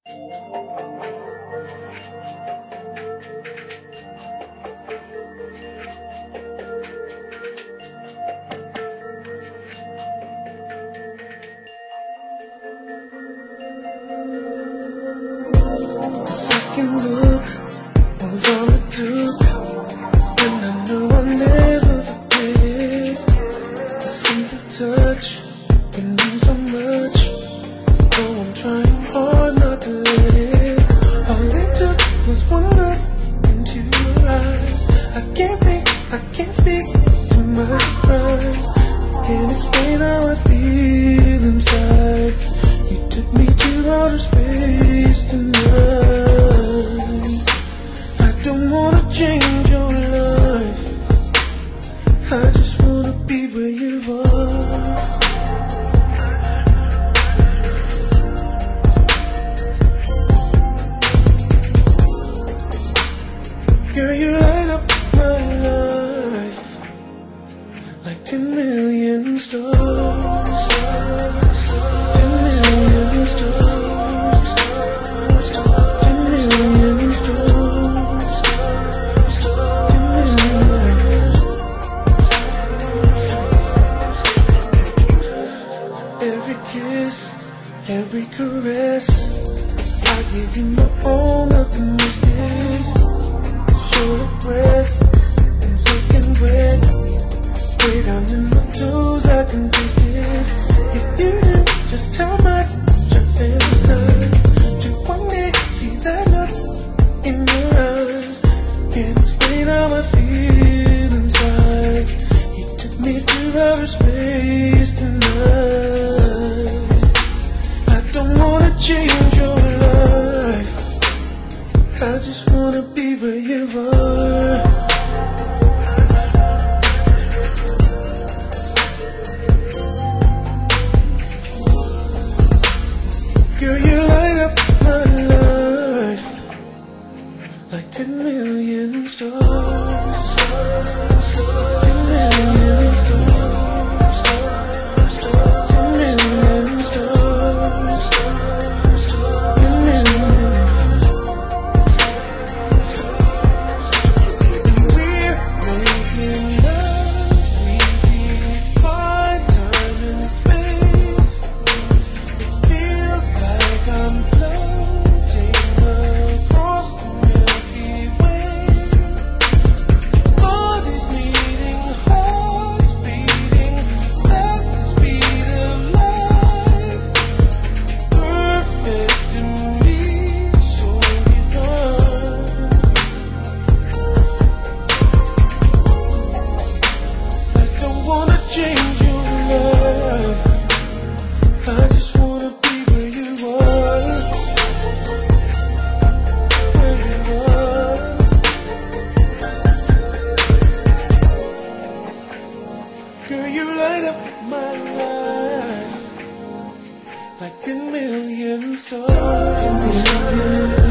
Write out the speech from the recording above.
Second look was all it took, and I knew I'd never forget it. A simple touch can mean so much, though I'm trying hard not to let it. All it took was one look into your eyes. I can't think, I can't speak to my surprise. Can't explain how I feel inside. You took me to outer space tonight. I don't wanna change your life, I just wanna be where you are. Girl, you light up my life like 10 million stars. 10 million stars. 10 million stars. 10 million. Every kiss, every caress, I give you my all, nothing wasted. Short breath and soaking wet, way down in my toes, I can taste it. If you knew just how much I fantasize to one day see that look in your eyes. Can't explain how I feel inside. You took me to outer space tonight. I don't wanna change your life, I just wanna be where you are. Girl, you light up my life like 10 million stars. 10 million stars. 10 million stars. 10 million. And we're making love, we defy time and space. Feels like I'm floating across the Milky Way. Bodies meeting, hearts beating, that's the speed of light. Perfect to me, so divine. I don't wanna change your life, I just wanna be where you are. Where you are. Girl, you light up my life like 10 million stars. 10 million.